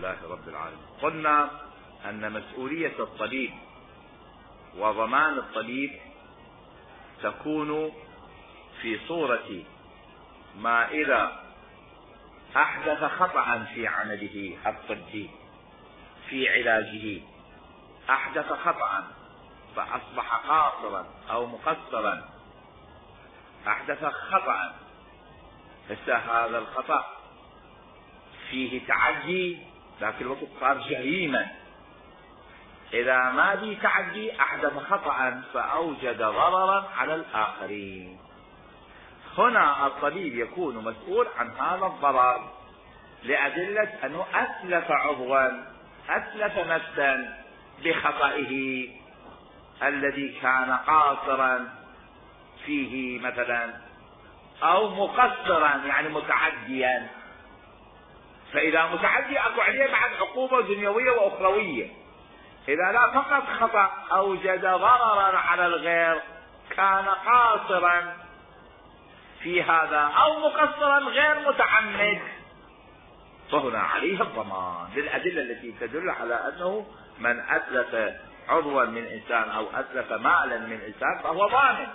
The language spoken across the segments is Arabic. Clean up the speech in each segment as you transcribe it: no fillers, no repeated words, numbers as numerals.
لله رب العالمين. قلنا أن مسؤولية الطبيب وضمان الطبيب تكون في صورة ما إذا أحدث خطأ في عمله الطبي في علاجه، أحدث خطأ فأصبح قاصرا أو مقصرا، أحدث خطأ هذا الخطأ فيه تعدي لكن الوقت صار جريمة. إذا ما في تعدي أحدث خطأ فأوجد ضررا على الآخرين، هنا الطبيب يكون مسؤول عن هذا الضرر لأدلة أنه أتلف عضوا، أتلف نفسا بخطئه الذي كان قاصرا فيه مثلا أو مقصرا يعني متعديا. فإذا متعدي أكو عليه بعد عقوبة دنيوية وأخروية. إذا لا فقط خطأ أوجد ضررا على الغير كان قاصرا في هذا أو مقصرا غير متعمد، فهنا عليه الضمان للأدلة التي تدل على أنه من أتلف عضوا من إنسان أو أتلف مالا من إنسان فهو ضامن.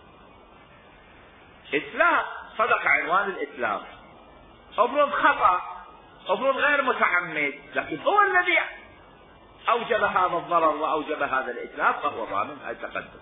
إتلاف صدق عنوان الإتلاف، افرض خطأ، افرض غير متعمد لكن هو الذي أوجب هذا الضرر وأوجب هذا الإتلاف فهو ضامن التقدم.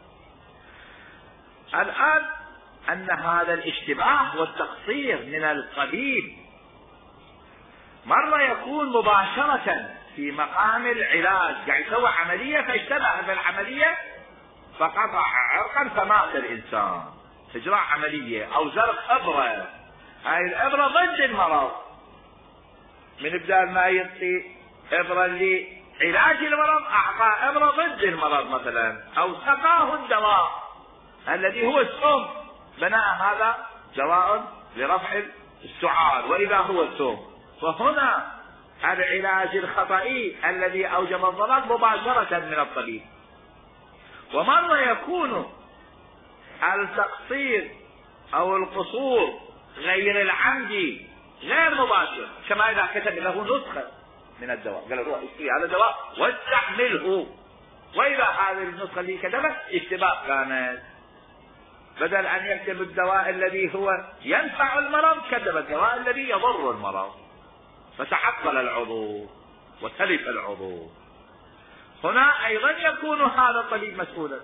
الآن أن هذا الاشتباه والتقصير من الطبيب مرة يكون مباشرة في مقام العلاج، يعني سوى عملية فاشتبه بالعملية فقطع عرقا فمات الإنسان، إجراء عملية أو زرق إبرة، هاي الإبرة ضد المرض، من بدال ما يعطي إبرة لعلاج المرض أعطى إبرة ضد المرض مثلا، أو سقاه الدواء الذي هو السم، بناء هذا دواء لرفع السعال وإذا هو السم. فهنا العلاج الخطئي الذي أوجب الضرر مباشرة من الطبيب. ومرة يكون التقصير أو القصور غير العمدي غير مباشر، كما إذا كتب له نسخة من الدواء قال روح اشتري هذا الدواء واستعمله، وإذا هذه النسخة اللي كتبت اشتباه كانت، بدل أن يكتب الدواء الذي هو ينفع المرض كتب الدواء الذي يضر المرض فتعطل العضو وتلف العضو. هنا أيضا يكون هذا الطبيب مسؤولا،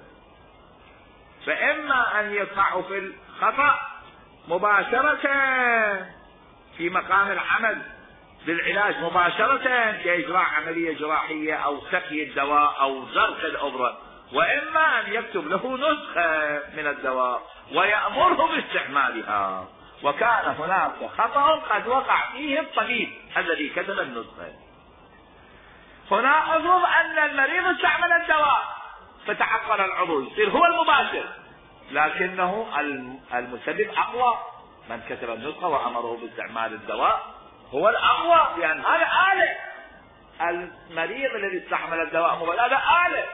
فإما أن يقع في الخطأ مباشرة في مقام العمل بالعلاج مباشرة كإجراء عملية جراحية أو سقي الدواء أو زرق الإبرة، وإما أن يكتب له نسخة من الدواء ويأمره باستعمالها، وكان هناك خطأ قد وقع فيه الطبيب الذي كتب النسخة. هنا أفرض أن المريض استعمل الدواء فتعطل العضو، يصير هو المباشر، لكنه المسبب أقوى، من كتب النسخة وأمره باستعمال الدواء هو الأقوى، لأن هذا آلة، المريض الذي استعمل الدواء هذا آلة.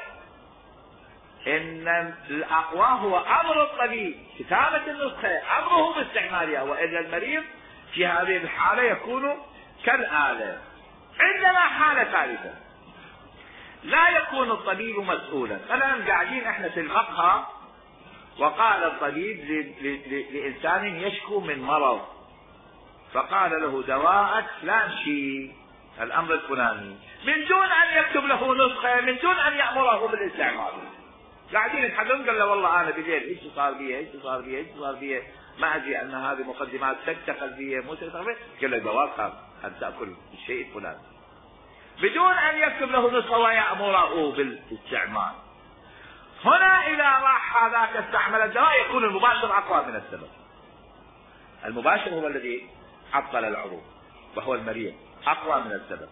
إن الأقوى هو أمر الطبيب كتابة النسخة، أمره باستعمالها، وإلا المريض في هذه الحالة يكون كالآلة. عندنا حالة ثالثة لا يكون الطبيب مسؤولا. الآن قاعدين احنا في المقهى وقال الطبيب لإنسان يشكو من مرض، فقال له دواء فلان شيء الأمر الفلاني، من دون أن يكتب له نسخة، من دون أن يأمره بالاستعمال. قاعدين يتحدثون قال له والله أنا بالليل ايش صار بي ايش صار بي ايش صار بي، ما أدري أن هذه مقدمات سكتة قلبية مو سكتة قلبية، قال له دواء أن تأكل الشيء الفلاني، بدون أن يكتب له نسخة ويأمره بالاستعمال. هنا إذا راح هذاك استعمل الدواء يكون المباشر أقوى من السبب. المباشر هو الذي عطل العضو وهو المريض، أقوى من السبب.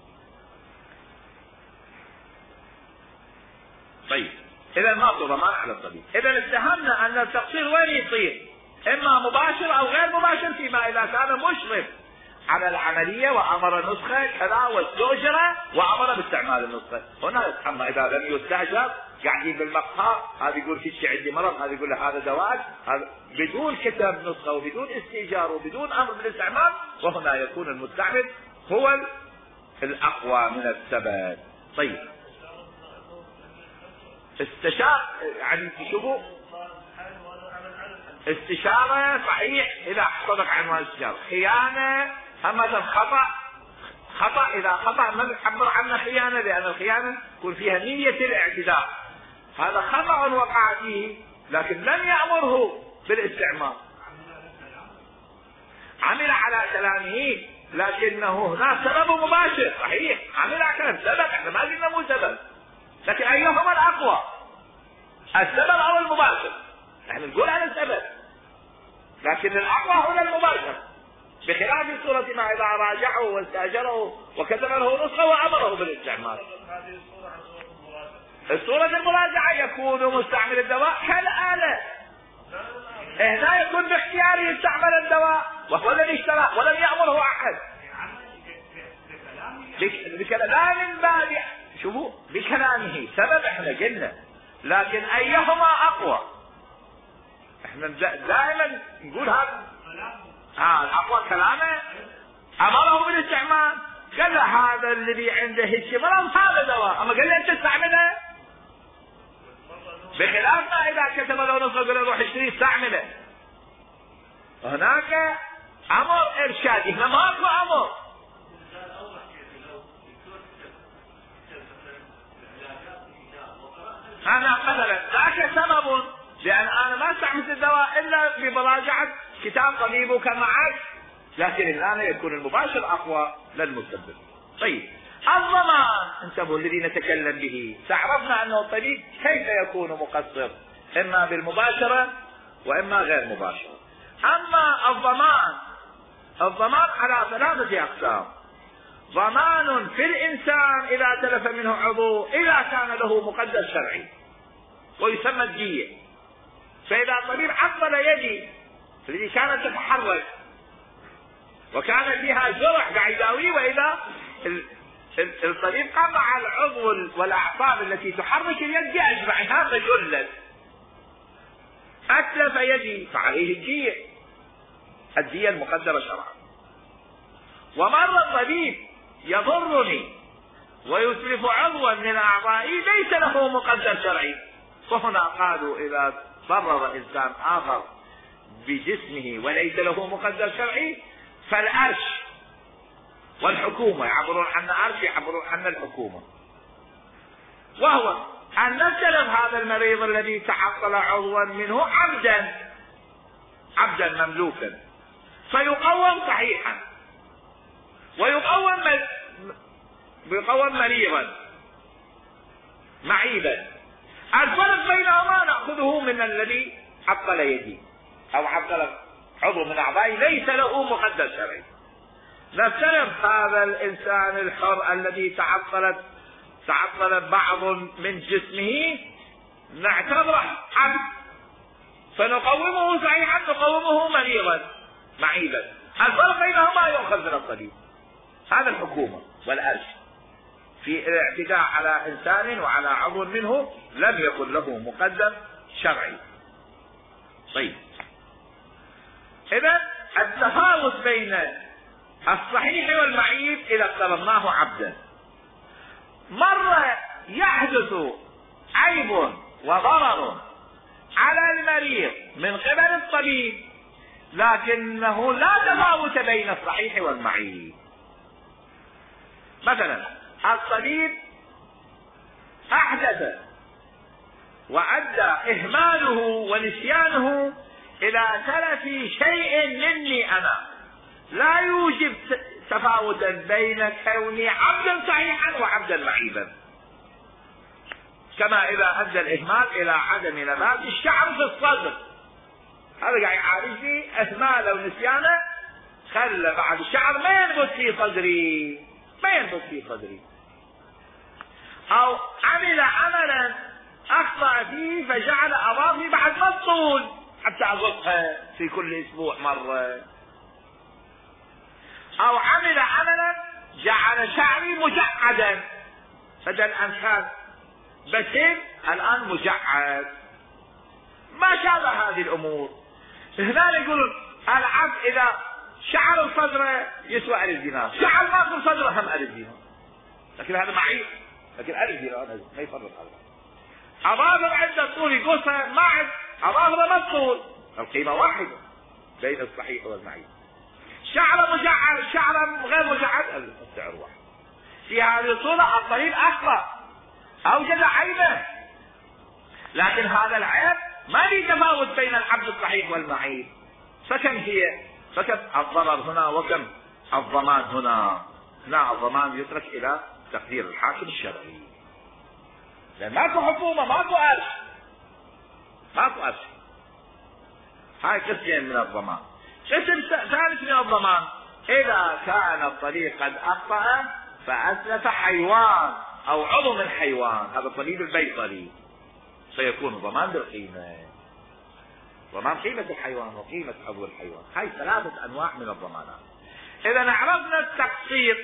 طيب إذا ما في ضمان على الطبيب. إذا اتهمنا أن التقصير وين يصير؟ إما مباشر أو غير مباشر، فيما إذا كان مشرف على العملية وأمر نسخة كذا واستؤجر وأمر باستعمال النسخة، هنا أما إذا لم يستأجر قاعدين بالمقهى، هذا يقول في شيء عندي مرض، هذا يقول له هذا دواء، بدون كتاب نسخة وبدون استئجار وبدون أمر بالاستعمال، وهنا يكون المستعمل هو الأقوى من الثبت. طيب استشار يعني شوفوا استشارة صحيح إذا صدق عنوان الاستشارة. خيانة أما خطأ إذا خطأ ما نعبر عنه خيانة، لأن الخيانة يكون فيها نية الاعتداء. هذا خطأ وقع فيه لكن لم يأمره بالاستعمار، عمل على كلامه لكنه هناك سبب مباشر. صحيح عمل على كلام سبب، احنا ما قلنا مو سبب، لكن أيهما الأقوى السبب أو المباشر؟ احنا نقول على السبب لكن الأقوى هو المباشر، بخلاف سورة ما إذا راجعه واستأجره وكتب له نسخة وأمره بالاستعمال. الصورة المراجعة يكون مستعمل الدواء كالآلة، هنا يكون باختياره يستعمل الدواء وهو الذي اشتراه ولم يأمره أحد. بكلام بادئ شوفوا بكلامه سبب احنا قلنا، لكن أيهما أقوى؟ احنا دائما نقول هذا الأقوى كلامه أمره بالاستعمال. قال هذا الذي عنده هيك مرض هذا دواء، أما قال له أنت استعمله، بخلاف ما إذا كتب له نص قال له روح اشتري استعمله. هناك أمر إرشادي، هنا ماكو أمر. أنا مثلا ذاك سبب، لأن أنا ما استعملت الدواء إلا بمراجعة كتاب طبيبك معك، لكن الآن يكون المباشر أقوى للمسبب. طيب الضمان انتبهوا الذي نتكلم به، تعرفنا أنه الطبيب كيف يكون مقصر، إما بالمباشرة وإما غير مباشرة. أما الضمان على ثلاثة أقسام: ضمان في الإنسان إذا تلف منه عضو إذا كان له مقدر شرعي ويسمى الدية. فإذا الطبيب عطل يدي التي كانت تتحرك وكان فيها جرح قاعد يداويه، وإذا الطبيب قطع العضو والأعصاب التي تحرك اليد بأجمعها فجلت، أتلف يدي فعليه الدية المقدرة شرعا. ومر الطبيب يضرني ويتلف عضوا من أعضائي ليس له مقدر شرعي، فهنا قالوا إذا ضرر إنسان آخر بجسمه وليس له مقدر شرعي فالأرش والحكومة، يعبرون عن أرش يعبرون عن الحكومة، وهو أن نستلم هذا المريض الذي تعطل عضوا منه عبدا مملوكا فيقوم صحيحا ويقوم مريضا معيبا. الفرق بينهما نأخذه من الذي عطل يدي أو عطل عضو من أعضائي ليس له مقدر شرعي. نفترض هذا الإنسان الحر الذي تعطل بعض من جسمه نعتبره عبد فنقومه صحيحا نقومه مريضا معيبا. الفرق بينهما يؤخذ من الطبيب، هذا الحكومة والأرش في الاعتداء على إنسان وعلى عضو منه لم يكن له مقدر شرعي. طيب إذا التفاوت بين الصحيح والمعيب إذا افترضناه عبدا، مرة يحدث عيب وضرر على المريض من قبل الطبيب لكنه لا تفاوت بين الصحيح والمعيب. مثلا الطبيب أحدث وأدى إهماله ونسيانه إلى تلف شيء مني أنا، لا يوجب تفاوتا بين كوني عبدا صحيحا وعبدا معيبا. كما إذا أدى الإهمال إلى عدم نبات الشعر في الصدر، هذا قاعد يعالجني إهماله ونسيانه خلى بعد الشعر ما ينبت في صدري، أو عمل عملا أخطأ فيه فجعل أظافري بعد ما تطول حتى أغطها في كل أسبوع مرة، أو عمل عملا جعل شعري مجعدا بدل أن كان بسيط الآن مجعد، ما شابه هذه الأمور. هنا يقولون العبد إذا شعر الصدر يسوى 1000 دينار، شعر ما في الصدر هم 1000 دينار، لكن هذا معيب، لكن 1000 دينار ما يفرق هذا. أظافر عند الطول يقصها معد، أظافر ما الطول، القيمة واحدة بين الصحيح والمعيب. شعر مجعد، شعر غير مجعد، السعر واحد. في هذه الصورة الطبيب أخطأ، أوجد عيبا، لكن هذا العيب ما في تفاوت بين العبد الصحيح والمعيب. فكم هي؟ فكم الضرر هنا وكم الضمان هنا؟ لا، الضمان يترك إلى تقدير الحاكم الشرعي، لأن ماكو حكومة، ماكو أرش، ماكو أرش. هاي قسم من الضمان. قسم ثالث من الضمان: إذا كان الطبيب قد أخطأ فأتلف حيوان أو عضو من حيوان، هذا الطبيب البيطري، سيكون ضمان بالقيمة، ضمان قيمة الحيوان وقيمة عضو الحيوان. هاي 3 أنواع من الضمانات. إذا عرفنا التقصير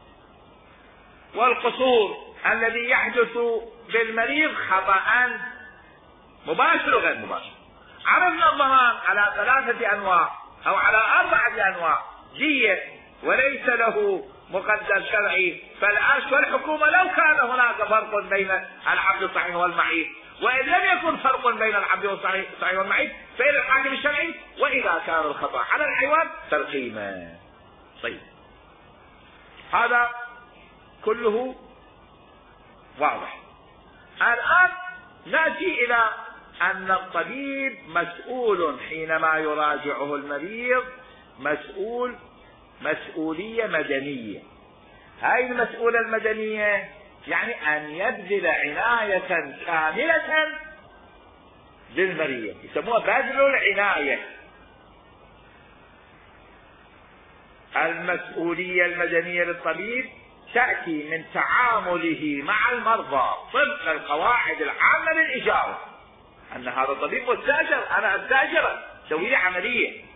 والقصور الذي يحدث بالمريض خطأ مباشر وغير مباشر، عرفنا الضمان على 3 أنواع أو على 4 أنواع: دية وليس له مقدر شرعي، فالعرش والحكومة لو كان هناك فرق بين العبد الصحيح والمعيب، وإن لم يكن فرق بين العبد الصحيح والمعيب فإلى الحاكم الشرعي، وإذا كان الخطأ على الحيوان فالقيمة. طيب، هذا كله واضح. الآن نأتي إلى أن الطبيب مسؤول حينما يراجعه المريض، مسؤولية مدنية. هاي المسؤولية المدنية يعني أن يبذل عناية كاملة للمريض، يسموها بذل العناية. المسؤولية المدنية للطبيب تأتي من تعامله مع المرضى طبق القواعد العامة للإجارة، أن هذا الطبيب مستأجر، أنا أستأجره سوي لي عملية.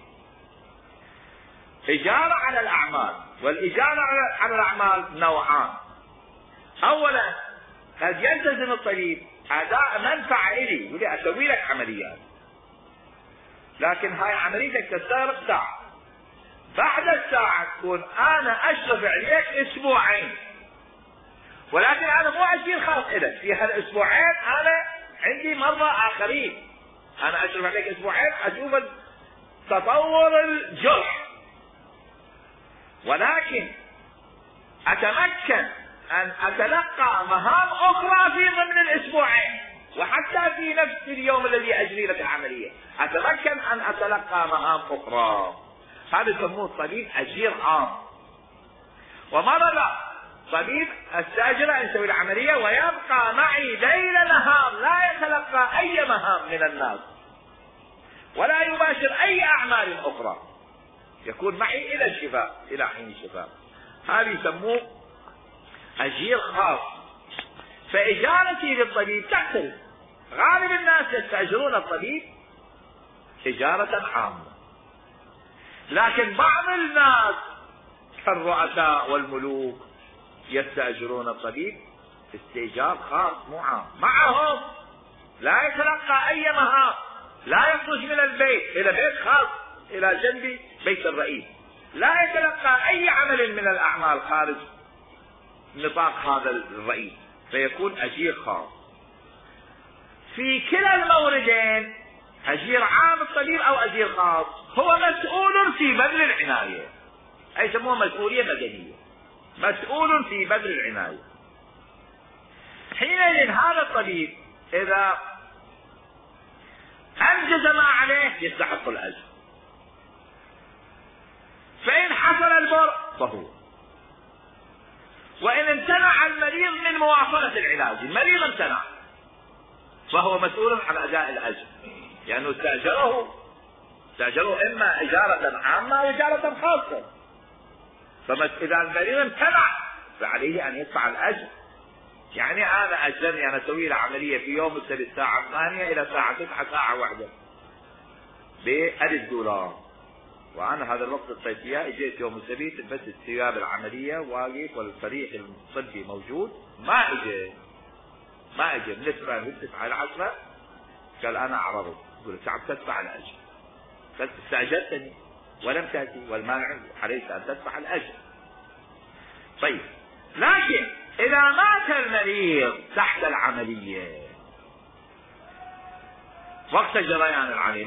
إجارة على الأعمال، والإجارة على الأعمال نوعان: أولا قد يلتزم الطبيب أداء منفعة إلي، يقول لي أسوي لك عمليات، لكن هاي عمليتك تستغرق ساعة، بعد الساعة تكون أنا أشرف عليك أسبوعين، ولكن أنا مو أجير خاص إلك في هالأسبوعين، أنا عندي مرضى آخرين، أنا أشرف عليك أسبوعين أشوف تطور الجرح، ولكن أتمكن أن أتلقى مهام أخرى في ضمن الأسبوعين، وحتى في نفس اليوم الذي أجري لك العملية أتمكن أن أتلقى مهام أخرى. هذا يسموه الطبيب أجير عام. ومرة لا، طبيب استأجر أن يسوي العملية ويبقى معي ليل نهار، لا يتلقى أي مهام من الناس ولا يباشر أي أعمال أخرى، يكون معي إلى الشفاء، إلى حين الشفاء. هذا يسموه أجير خاص. فإجارتي للطبيب تختلف. غالب الناس يستأجرون الطبيب إجارة عامة، لكن بعض الناس كالرؤساء والملوك يستأجرون الطبيب استئجار خاص مو عام، معهم لا يتلقى أي مهام، لا يخرج من البيت إلى بيت خاص إلى جنب بيت الرئيس، لا يتلقى أي عمل من الأعمال خارج نطاق هذا الرئيس، فيكون أجير خاص. في كلا الموردين أجير عام الطبيب أو أجير خاص هو مسؤول في بذل العناية، أي يسموها مسؤولية مدنية، مسؤول في بذل العناية. حينئذ هذا الطبيب إذا أنجز ما عليه يستحق الأجر، فإن حصل البر فهو، وإن امتنع المريض من مواصلة العلاج، المريض امتنع، فهو مسؤول عن أداء الأجر، لأنه استأجره إما إجارة عامة أو إجارة خاصة. فإذا المريض امتنع فعليه أن يدفع الأجر. يعني أنا أجرني أنا أسوي له عملية في يوم السبت الساعة 8 إلى الساعة 9 ساعة واحدة ب$1000، وأنا هذا الوقت الصيفية اجيت يوم السبت لبست ثياب العملية واقف والفريق الطبي موجود، ما اجى بالنسبة للتسعة العشرة قال أنا أعرضت، يقول تعب تدفع الأجر، قلت استأجرتني ولم تأتي والمانع عليك أن تدفع الأجر. طيب، لكن إذا مات المريض تحت العملية وقت جريان العملية،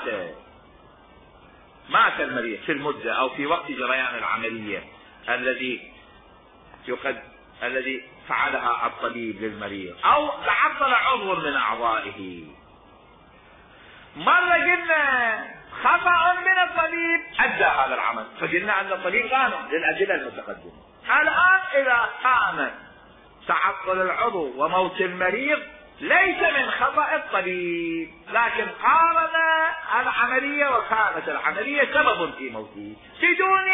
مات المريض في المدة أو في وقت جريان العملية الذي فعلها الطبيب للمريض، أو تعطل عضو من أعضائه. مرة قلنا خطأ من الطبيب أدى هذا العمل، فقلنا أن الطبيب غانم للأدلة المتقدمة. الآن إذا كان تعطل العضو وموت المريض ليس من خطأ الطبيب، لكن قارن العملية وكانت العملية سبب في موته بدون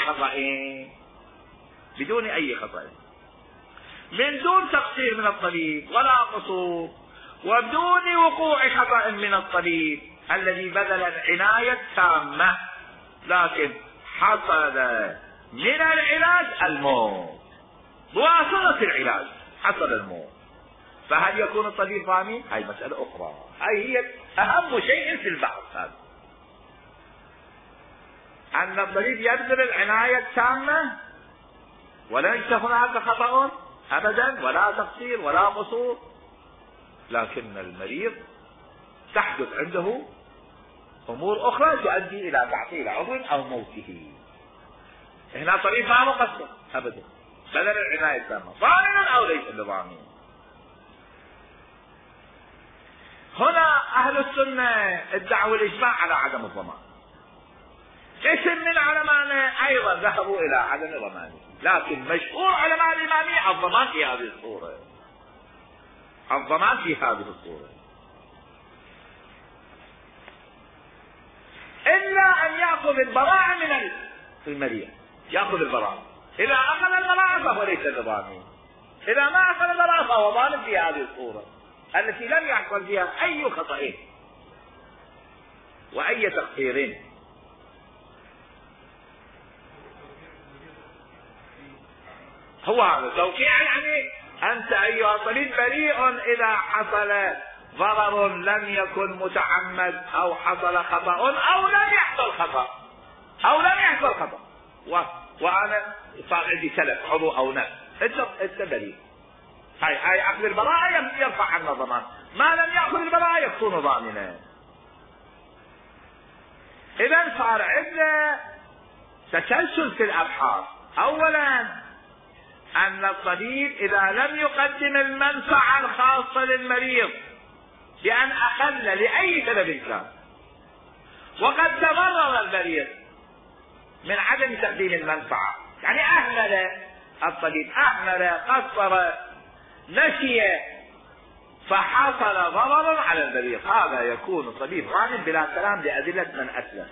أي خطأ، من دون تقصير من الطبيب ولا قصور، وبدون وقوع خطأ من الطبيب الذي بذل العناية التامة، لكن حصل من العلاج الموت، بواسطة العلاج حصل الموت. فهل يكون الطبيب ضامن؟ هاي مسألة أخرى، هاي هي أهم شيء في البحث هذا، أن الطبيب يبذل العناية التامة وليس هناك خطأ أبدا ولا تقصير ولا قصور، لكن المريض تحدث عنده أمور أخرى تؤدي إلى تعطيل عضو أو موته. هنا طبيب ما مقصر أبدا، بذل العناية التامة، ضامن أو ليس بضامن. هنا أهل السنة ادعوا الإجماع على عدم الضمان، قسم من علماء أيضا ذهبوا إلى عدم ضمانه، لكن مشهور علماء الإمامية الضمان في هذه الصورة، إلا أن يأخذ البراءة من المريض، يأخذ البراءة. إذا أخذ البراءة فهو ليس بضامن، إذا ما أخذ البراءة فهو ضامن في هذه الصورة التي لم يحصل فيها أي خطأ وأي تقصير. هو هذا التوقيع، يعني أنت أيها الطبيب بريء إذا حصل ضرر لم يكن متعمد أو حصل خطأ أو لم يحصل خطأ وأنا صار عندي تلف عضو أو نفس، أنت بريء. هاي أخذ البراءة يرفع عنا الضمان، ما لم يأخذ البراءة يكون ضامنا. إذا صار عندنا تسلسل في الأبحاث. أولا أن الطبيب إذا لم يقدم المنفعة الخاصة للمريض بأن أقل لأي سبب كان، وقد تضرر المريض من عدم تقديم المنفعة، يعني أهمل الطبيب، قصر، نسي، فحصل ضرر على المريض، هذا يكون الطبيب ضامن بلا كلام لأدلة من أسلم.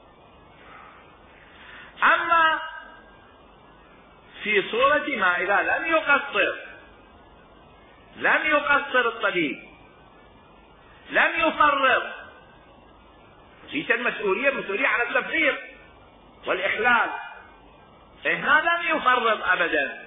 أما في صورة ما إذا لم يقصر الطبيب، لم يفرط، في مسؤولية على التفريط والإخلال، هنا لم يفرط أبدا،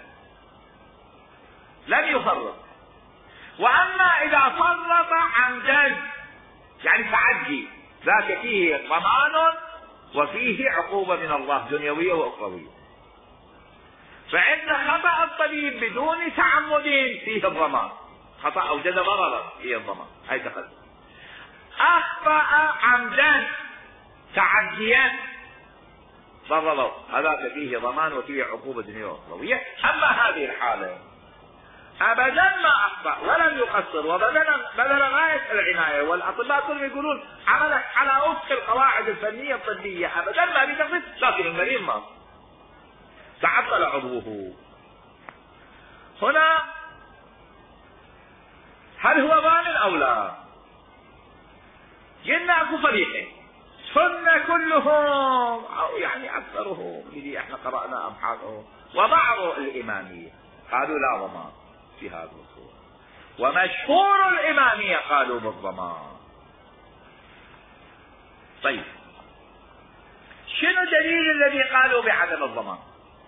لم يفرط. وأما إذا فرط عمدا يعني تعدي، ذاك فيه ضمان وفيه عقوبة من الله دنيوية وأخروية. فإن خطأ الطبيب بدون تعمد فيه الضمان، خطأ أوجد ضررا فيه الضمان، هاي تقدم. أخطأ عمدا تعديا ضرره، هذاك فيه ضمان وفيه عقوبة دنيوية وأخروية. أما هذه الحالة أبدا ما أخطأ ولم يقصر وبذل غاية العناية، والأطباء كلهم يقولون عمل على وفق القواعد الفنية الطبية، أبدا ما بتقصد، لكن المريض ما تعطل عضوه. هنا هل هو ضامن أو لا؟ قلنا أكو فريقين، سنة كلهم أو يعني أكثرهم اللي احنا قرأنا أبحاثهم، وبعض الإمامية قالوا لا ضمان في هذا الصورة، ومشهور الإمامية قالوا بالضمان. طيب شنو دليل الذي قالوا بعدم الضمان؟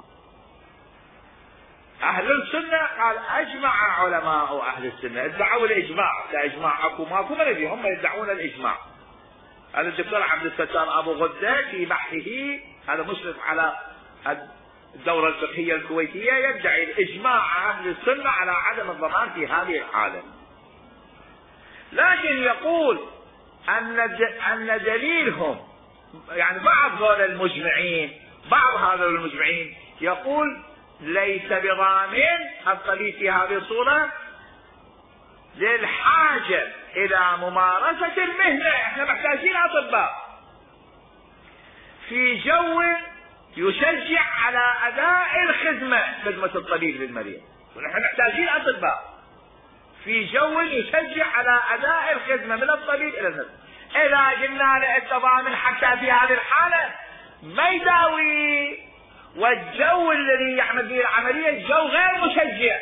أهل السنة قال أجمع علماء أهل السنة، ادعوا الإجماع، كإجماع أكو ماكو بلدي، هم يدعون الإجماع. هذا الدكتور عبد الستار أبو غدة في بحثه، هذا مشرف على الدورة الفقهية الكويتية يدعي الإجماع أهل السنة على عدم الضمان في هذه الحالة، لكن يقول أن دليلهم يعني بعض هؤلاء المجمعين، بعض هؤلاء المجمعين يقول ليس بضامن الطبيب في هذه الصورة للحاجة إلى ممارسة المهنة. احنا محتاجين أطباء في جو يشجع على أداء الخدمة، خدمة الطبيب للمريض، ونحن محتاجين أطباء في جو يشجع على أداء الخدمة من الطبيب إلى الناس. إذا قلنا له التضامن حتى في هذه الحالة ما يداوي، والجو الذي يعمل به العملية جو غير مشجع،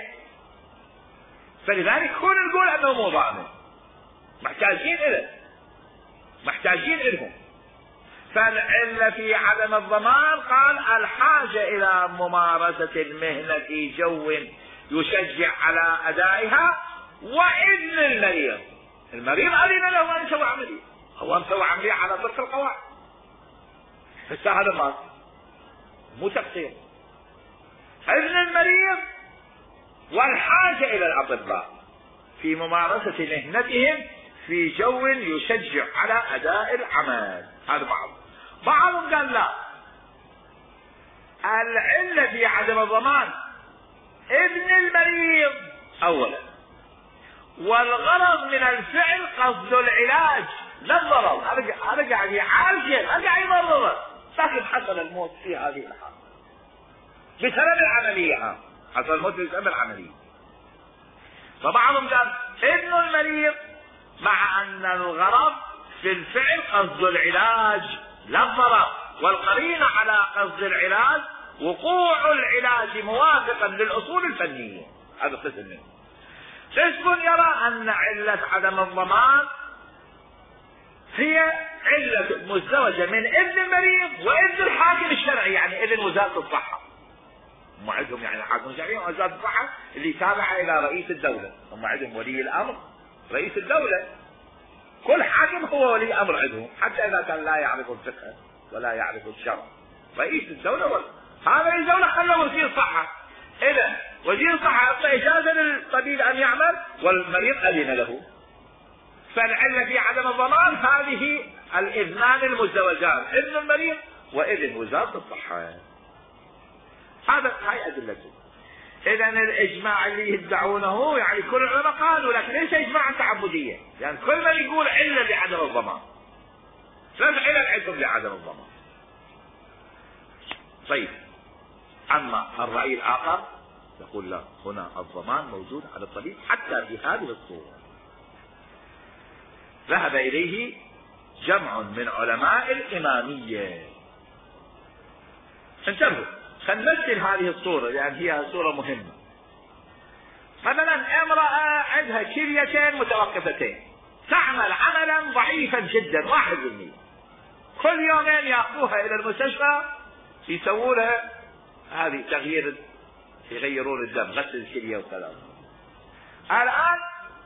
فلذلك هون نقول أنه مو ضامن، محتاجين إلهم. فالعلة في عدم الضمان قال الحاجة إلى ممارسة المهنة في جو يشجع على أدائها، وإذن المريض أذن له أن يسوي عملية، هو مسوي عملية على طرق القواعد، فهذا ما مو تقصير. إذن المريض والحاجة إلى الأطباء في ممارسة مهنتهم في جو يشجع على أداء العمل. هذا بعضهم قال لا، العلة في عدم الضمان ابن المريض أولا، والغرض من الفعل قصد العلاج لا الضرر. هذا قاعد يعالجه، ما قاعد يضرره، لكن حصل الموت في هذه الحالة بسبب العملية، حصل الموت بسبب العملية. فبعضهم قال ابن المريض مع أن الغرض في الفعل قصد العلاج لا الضرر، والقرينة على قصد العلاج وقوع العلاج موافقا للأصول الفنية. هذا قسم منه. قسم يرى أن علة عدم الضمان هي علة مزدوجة من ابن المريض وابن الحاكم الشرعي، يعني ابن وزارة الصحة. هم عندهم يعني الحاكم الشرعي ووزارة الصحة اللي تابعة إلى رئيس الدولة، هم عندهم ولي الأمر رئيس الدولة، كل حاكم هو ولي أمر عندهم، حتى إذا كان لا يعرف الفقه ولا يعرف الشرع رئيس الدولة هذا الدولة خلى وزير الصحة. إذا وزير الصحة أعطى إجازة للطبيب أن يعمل والمريض أذن له، فالعلة في عدم الضمان هذه الإذنان المزدوجان، إذن المريض وإذن وزارة الصحة. هاي أدلته. إذا الإجماع اللي يدعونه يعني كل العلماء قالوا لك ليس إجماعا تعبديا، يعني كل من يقول علة لعدم الضمان، ثلاث علل عندهم لعدم الضمان. طيب، أما الرأي الآخر يقول لا، هنا الضمان موجود على الطبيب حتى في هذه الصورة. ذهب إليه جمع من علماء الإمامية. انتبهوا، سنمثل هذه الصورة لأن هي صورة مهمة. مثلا امرأة عندها كليتين متوقفتين، تعمل عملا ضعيفا جدا 1%، كل يومين يأخذوها إلى المستشفى يسووا لها هذه تغيير، يغيرون الدم، غسل الكلية وكذا. الآن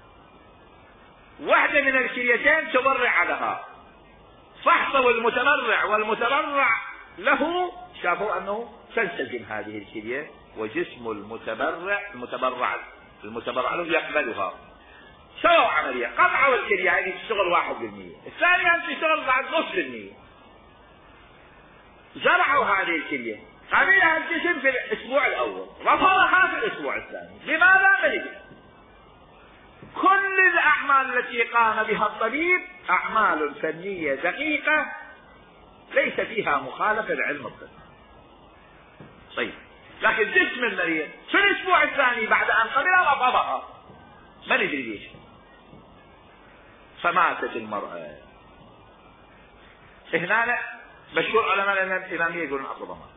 واحدة من الكليتين تبرع لها، فحصوا المتبرع والمتبرع له، شافوا أنه تنسجم هذه الكلية وجسم المتبرع له يقبلها، سووا عملية قطعوا الكلية، يعني تشتغل 1%، الثانية تشتغل بعد 0.5%. زرعوا هذه الكلية، قبلها الجسم في الأسبوع الأول، رفضها في الأسبوع الثاني. لماذا؟ ملك. كل الأعمال التي قام بها الطبيب أعمال فنية دقيقة ليس فيها مخالفة لعلم الطب. طيب، لكن جسم المريض في الأسبوع الثاني بعد أن قبلها رفضها، ما ندري ليش، فماتت المرأة. هنا مشهور علماء الإمامية يقولون أصل ضمان،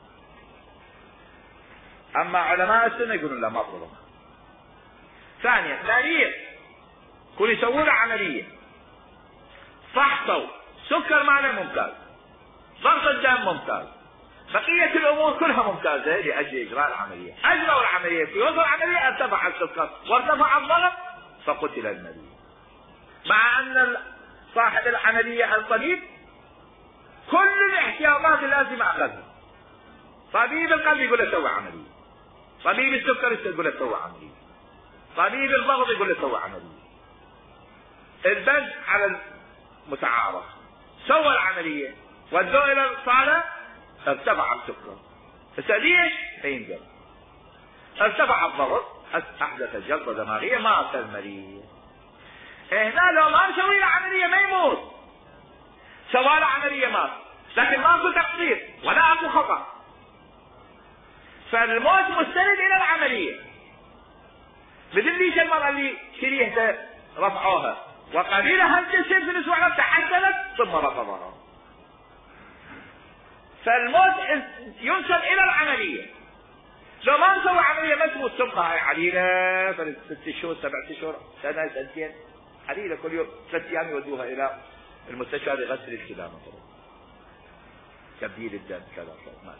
أما علماء السنة يقولون لا، ما أصل ضمان. ثانيا، مريض كل يسوون عملية، فحصوا سكر ماله ممتاز، ضغط الدم ممتاز، بقية الأمور كلها ممتازة لأجل إجراء العملية. أجروا العملية، في وسط العملية ارتفع السكر وارتفع الضغط فقتل المريض، مع أن صاحب العملية الطبيب كل الاحتياطات اللازمة أخذها، طبيب القلب يقول له سوي عملية، طبيب السكر يقول له سوي عملية، طبيب الضغط يقول له سوي عملية. البز على المتعارف سوى العملية ودوه الى الصالة ارتفع السكر. ليش؟ ينقل. ارتفع الضغط احدث جلطة دماغية مات المريض. هنا لو ما نسوي له عملية ما يموت، سوى له عملية مات، لكن ماكو تقصير ولا اكو خطأ، فالموت مستند الى العملية. مثل ليش المرأة اللي شريحته رفعوها وقليلها الجسم في الاسبوع تحسنت ثم رفضها، فالموت ينسب الى العملية. لو ما نسوي عملية ما تموت تبقى هاي عليلة 6 شهور 7 اشهر سنة سنتين عليلة، كل يوم 3 ايام يودوها الى المستشفى لغسل الكلى مثلا، تبديل الدم كذا كذا.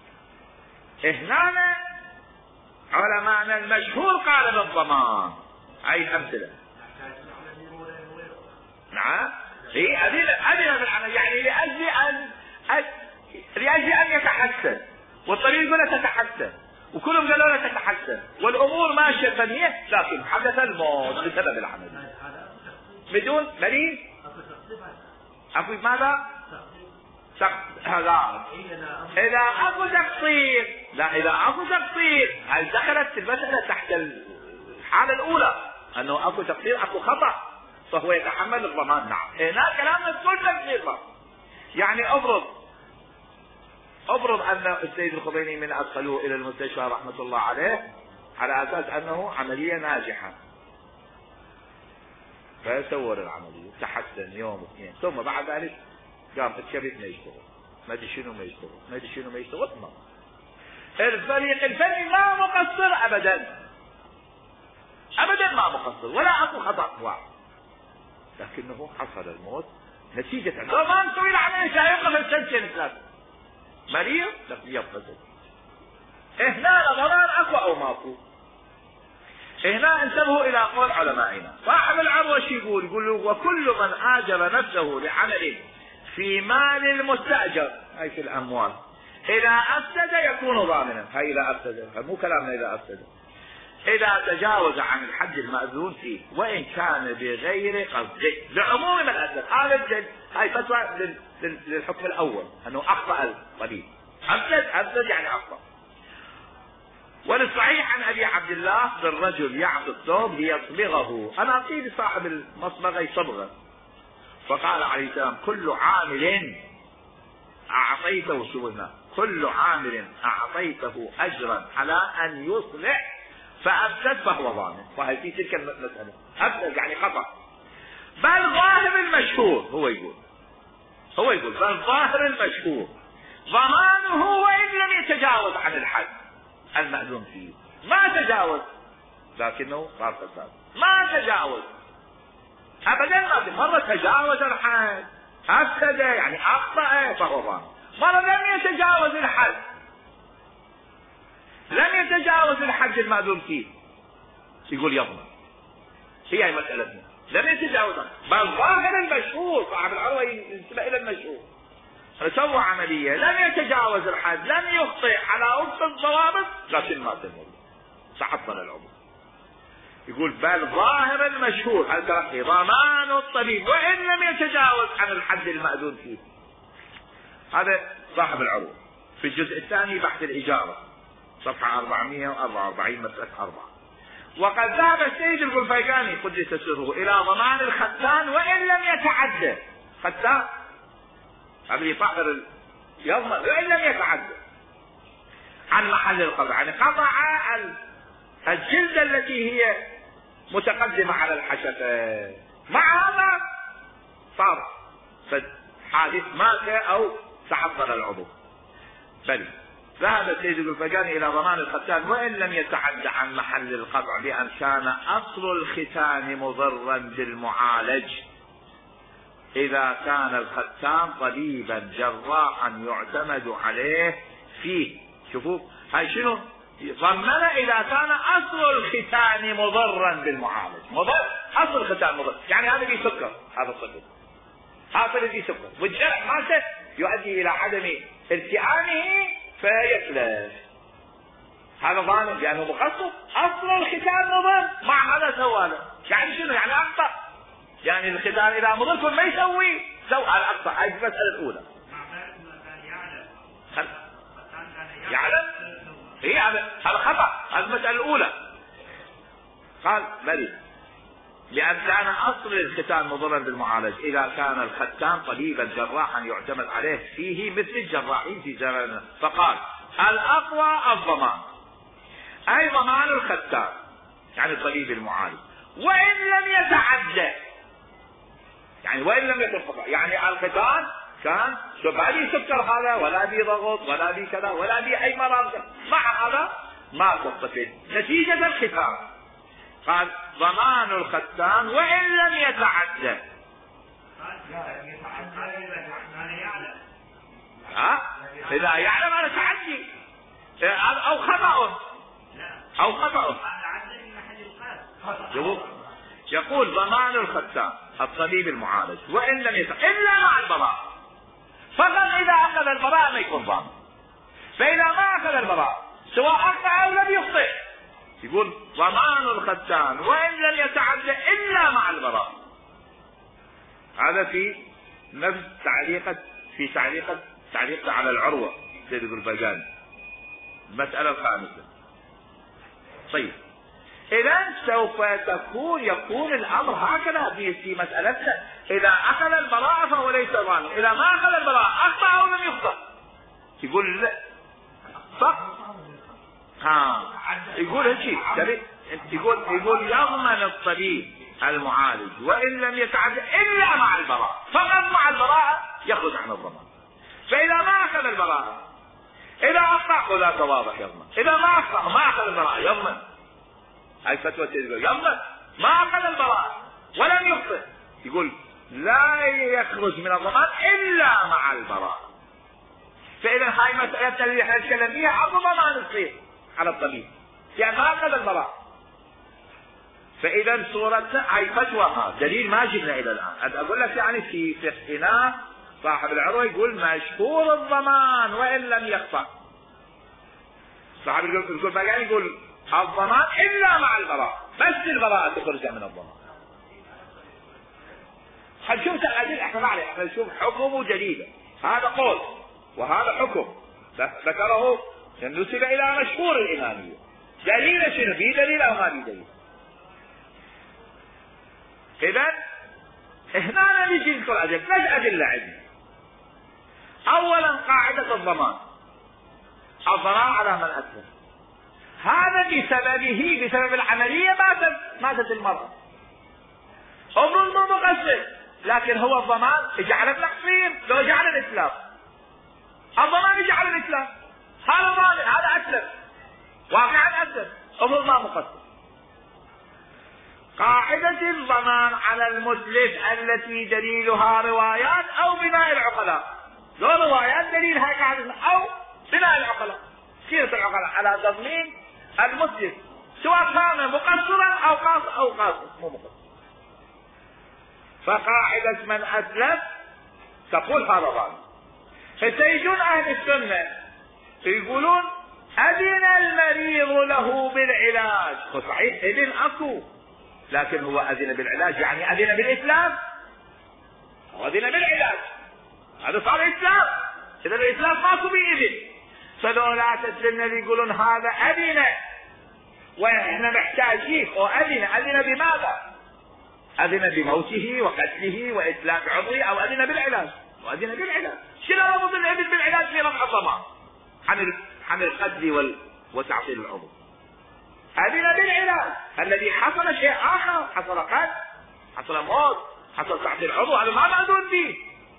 هنا علماءنا المشهور قال بالضمان. هاي الامثلة. نعم هي أدلة بالعمل، يعني لأجل أن يتحسن، والطبيب يقول له تتحسن وكلهم قالوا له تتحسن والأمور ماشية فنية، لكن حدث الموت بسبب العمل بدون مريض. أقول ماذا؟ هذا إذا أكو تقصير، لا إذا أكو تقصير هل دخلت المسألة تحت الحالة الأولى أنه أكو تقصير أكو خطأ فهو يتحمل الضمان. نعم هنا كلامنا كل تقصير. يعني افرض ان السيد الخضيري من ادخلوه الى المستشفى رحمة الله عليه على اساس انه عملية ناجحة، فيصور العملية تحسن يوم اثنين، ثم بعد ذلك قام الشبيك ما يشتغل، ما ادري شنو ما يشتغل، ما ادري شنو ما يشتغل. الفريق الفني ما مقصر ابدا ابدا، ما مقصر ولا اكو خطأ واحد، لكنه حصل الموت نتيجة لو ما نسوي العملية سيوقف السنتين 3 مريض لكن يبقى. هنا ضرر اكو او ماكو. هنا انتبهوا الى قول علمائنا. صاحب العروة يقول له وكل من اجر نفسه لعمل في مال المستأجر، اي في الاموال، اذا افسد يكون ضامنا. هاي اذا افسد، مو كلامنا اذا افسد، اذا تجاوز عن الحد المأذون فيه وان كان بغير قصده لعموم من الاسد. هاي فتوى للحكم الاول انه اخطأ الطبيب، افسد يعني اخطأ. وللصحيح عن ابي عبد الله بالرجل يعطي الثوب ليصبغه، انا اعطيه صاحب المصبغه يصبغه، فقال عليه السلام كل عامل اعطيته، شو قلنا؟ كل عامل اعطيته اجرا على ان يصلح فافسد فهو ضامن. وهي في تلك المسألة افسد يعني خطأ. بل ظاهر المشهور هو يقول بل ظاهر المشهور ضمانه وان لم يتجاوز عن الحد المأذون فيه. ما تجاوز لكنه صار فساد، ما تجاوز ابدا، ما في مرة تجاوز الحد افسد يعني اخطأ فهو ضامن، مرة لم يتجاوز الحد، لم يتجاوز الحد المأذون فيه يقول يضمن. هي مسألتنا لم يتجاوز، بل ظاهر المشهور. صاحب العروة ينتبه الى المشهور، سوى عملية لم يتجاوز الحد، لم يخطئ على وفق الضوابط، لكن مات المريض تعطل العمر. يقول بل ظاهر المشهور الترقي ضمان الطبيب وان لم يتجاوز عن الحد المأذون فيه. هذا صاحب العروة في الجزء الثاني بحث الإجارة صفحة 444 مسألة 4. وقد ذهب السيد القلفيقاني قدس سره الى ضمان الختان وان لم يتعدى. ختان هذا يطهر يضمن وان لم يتعدى عن محل القطع، يعني قطع الجلدة التي هي متقدمة على الحشفة، مع هذا صار حادث مات او تعطل العضو. بل ذهب السيد القلفيقاني الى ضمان الختان وان لم يتعدى عن محل القطع بان كان اصل الختان مضرا بالمعالج، اذا كان الختان طبيبا جراحا يعتمد عليه فيه. شوفوا هاي شنو ضمن اذا كان اصل الختان مضرا بالمعالج. مضر اصل الختان مضر، يعني هذا فيه سكر، هذا الطفل هذا فيه سكر والجرح مالته يؤدي الى عدم التئامه فيتلف، هذا ظالم لأنه مقصر. أصل الختان مضر مع هذا سواله، يعني شنو؟ يعني أخطأ، يعني الختان إذا مضر ما يسوي سوى على أخطأ. هاي المسألة الأولى. يعلم هي هذا خطأ، هذه المسألة الأولى. قال بلي لأن كان أصل الختان مضرا بالمعالج إذا كان الختان طبيبا جراحا يعتمد عليه فيه مثل الجراحين في زماننا. فقال الأقوى الضمان، أي ضمان الختان يعني الطبيب المعالج، وإن لم يتعدى، يعني وإن لم يتفق، يعني الختان كان ما بي سكر هذا ولا بي ضغط ولا بي كذا ولا بي أي مرض، مع هذا ما تستفيد نتيجة الختان. قال ضمان الختان وإن لم يتعدى. إذا يعلم على تعدي أو خطأ أو خطأ. يقول ضمان الختان الطبيب المعالج وإن لم يتعدى إلا مع البراء. فقط إذا أخذ البراء ما يكون ضامن. فإذا ما أخذ البراء سواء أخطأ أو لم يخطئ، يقول ضمان الختان وإن لم يتعدى إلا مع البراء. هذا في نفس تعليقة على العروة سيد البربجاني، المسألة الخامسة. طيب إذا سوف يكون الأمر هكذا في مسألتنا، إذا أخذ البراءة فهو ليس ضامن، إذا ما أخذ البراءة أخطأ أو لم يخطأ يقول لا يقول هالشيء، يقول يضمن الطبيب المعالج وإن لم يتعدى إلا مع البراءة، فقط مع البراءة يخرج عن الضمان. فإذا ما أخذ البراءة، إذا أخطأ ولا واضح يضمن، إذا ما أخطأ ما أخذ البراءة يضمن. هاي فتوى تقول يضمن ما أخذ البراءة ولم يخطئ، يقول لا يخرج من الضمان إلا مع البراءة. فإذا هاي مسألة اللي احنا نتكلم فيها عقب ما نصير على الطبيب يعني ما أخذ البراءة. فإذا صورتنا هاي فتوى دليل ما جبنا إلى الآن. أقول لك يعني في فقهنا صاحب العروة يقول مشهور الضمان وإن لم يخطأ. صاحب البربجاني يقول الضمان إلا مع البراءة، بس البراءة تخرج من الضمان. هنشوف الأدلة، احنا معنا احنا نشوف حكمه جديدة. هذا قول وهذا حكم ذكره نسب إلى مشهور الإمامية. دليل شنو؟ في دليل أو ما في دليل؟ إذا هنا نجي نذكر أدلة. ثلاث أدلة عندنا. أولا قاعدة الضمان، الضمان على من أسلم. هذا بسبب العملية ماتت المرأة. الظلم مقصر، لكن هو الضمان اجعل التقصير لو جعل الإسلام. الضمان يجعل الإسلام، هذا ضامن، هذا أسلم واقعا أسلم، الظلم مقصر. قاعدة الضمان على المتلف التي دليلها روايات أو بناء العقلاء. لو روايات دليلها قاعدة أو بناء العقلاء، سيرة العقلاء على تضمين المتلف سواء كان مقصرا أو قاصر مو مقصر. فقاعدة من أسلف تقول هذا ضامن. فسيجون أهل السنة يقولون أذن المريض له بالعلاج. صحيح إذن أكو، لكن هو أذن بالعلاج يعني أذن بالإسلام، هو أذن بالعلاج، هذا صار إسلام. إذا الإسلام ماكو بإذن. فدولات السنة يقولون هذا أذن وإحنا محتاجين. أذن بماذا؟ أذن بموته وقتله وإسلام عضوي، أو أذن بالعلاج؟ وأذن بالعلاج. شنو ربط الأذن بالعلاج في رفع الضمان عن القتل وتعطيل العضو؟ أذن بالعلاج الذي حصل شيء آخر، حصل قتل، حصل موت، حصل تعطيل عضو، هذا ما مأذون به.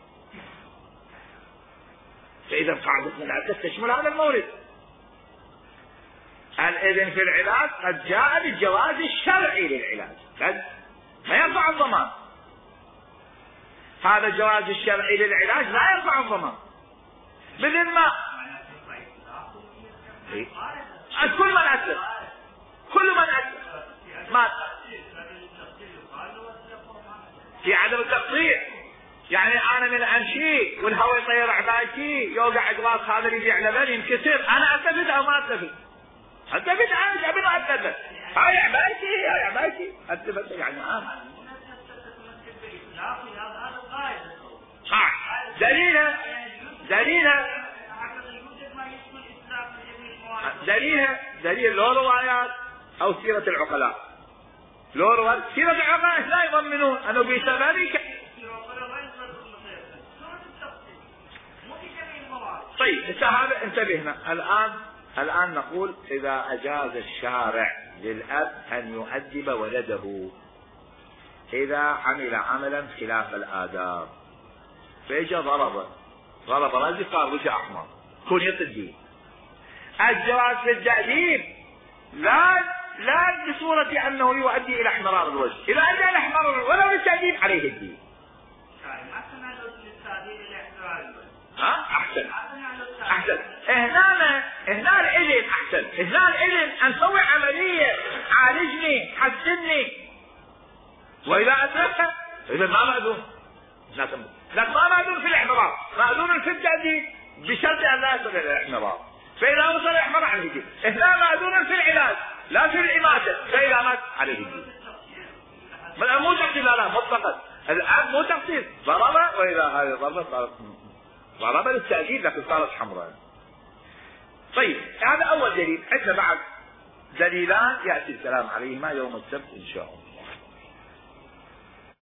فإذا قاعدة العلاج تشمل هذا المورد. الإذن في العلاج قد جاء بالجواز الشرعي للعلاج، ما يرفع الضمان. هذا الجواز الشرعي للعلاج لا يرفع الضمان. مثل ما كل من أسلم مات في عدم التقصير. يعني انا من امشي والهواء يطير عبايتي يوقع اقراص هذا اللي يبيع لبن ينكسر، انا التفت او ما التفت؟ التفت انا قبل ما التفت، هاي عبايتي التفت يعني انا. دليل لو روايات او سيرة العقلاء، لو روايات سيرة العقلاء لا يضمنون انه بسبب. طيب هذا انتبهنا الان نقول اذا اجاز الشارع للاب ان يؤدب ولده اذا عمل عملا خلاف الاداب، فاجى ضرب رجل صار وجه احمر كون يطدي، الجواز في التأديب لا بصورة انه يؤدي الى احمرار الوجه، اذا ادى الى احمرار الوجه ولو للتأديب عليه الدين. احسن هنا الاذن، احسن هنا الاذن ان نسوي عملية عالجني حسني، واذا اتركها اذا ما مأذون، لكن ما مأذون في الاحمرار، مأذون في التأديب بشرط ان لا يصل الى الاحمرار، فاذا وصل الاحمرار عليه الدين. هنا مأذون في العلاج لا في الاماتة، فاذا مات عليه الدين. مو تقصير، لا مطلقا الان مو تقصير، ضرب واذا هذه ضربت ضرب للتأكيد لكن صارت حمراء. طيب هذا اول دليل. عندنا بعد دليلان يأتي الكلام عليهما يوم السبت ان شاء الله.